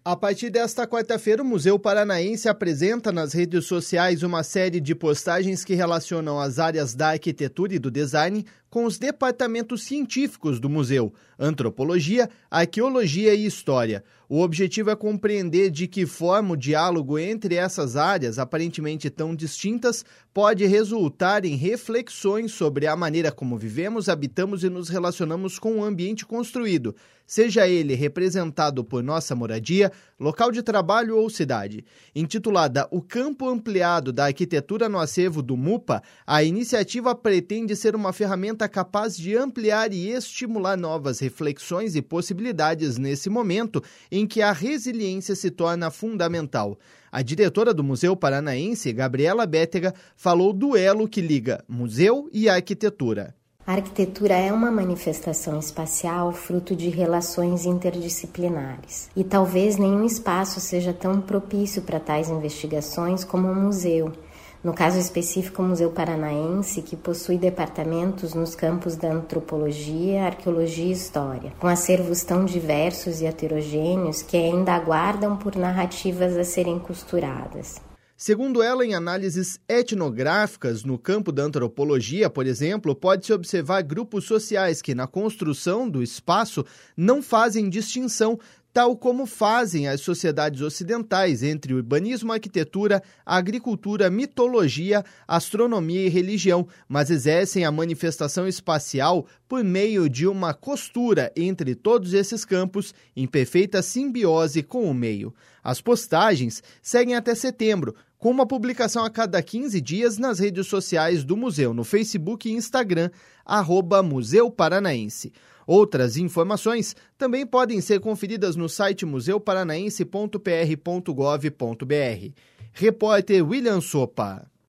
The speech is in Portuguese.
A partir desta quarta-feira, o Museu Paranaense apresenta nas redes sociais uma série de postagens que relacionam as áreas da arquitetura e do design com os departamentos científicos do museu, antropologia, arqueologia e história. O objetivo é compreender de que forma o diálogo entre essas áreas, aparentemente tão distintas, pode resultar em reflexões sobre a maneira como vivemos, habitamos e nos relacionamos com o ambiente construído, seja ele representado por nossa moradia, local de trabalho ou cidade. Intitulada O Campo Ampliado da Arquitetura no Acervo do MUPA, a iniciativa pretende ser uma ferramenta capaz de ampliar e estimular novas reflexões e possibilidades nesse momento em que a resiliência se torna fundamental. A diretora do Museu Paranaense, Gabriela Bétega, falou do elo que liga museu e arquitetura. A arquitetura é uma manifestação espacial fruto de relações interdisciplinares. E talvez nenhum espaço seja tão propício para tais investigações como um museu. No caso específico, o Museu Paranaense, que possui departamentos nos campos da antropologia, arqueologia e história, com acervos tão diversos e heterogêneos que ainda aguardam por narrativas a serem costuradas. Segundo ela, em análises etnográficas no campo da antropologia, por exemplo, pode-se observar grupos sociais que, na construção do espaço, não fazem distinção, tal como fazem as sociedades ocidentais entre urbanismo, arquitetura, agricultura, mitologia, astronomia e religião, mas exercem a manifestação espacial por meio de uma costura entre todos esses campos em perfeita simbiose com o meio. As postagens seguem até setembro, com uma publicação a cada 15 dias nas redes sociais do museu, no Facebook e Instagram, @Museu Paranaense. Outras informações também podem ser conferidas no site museuparanaense.pr.gov.br. Repórter William Sopa.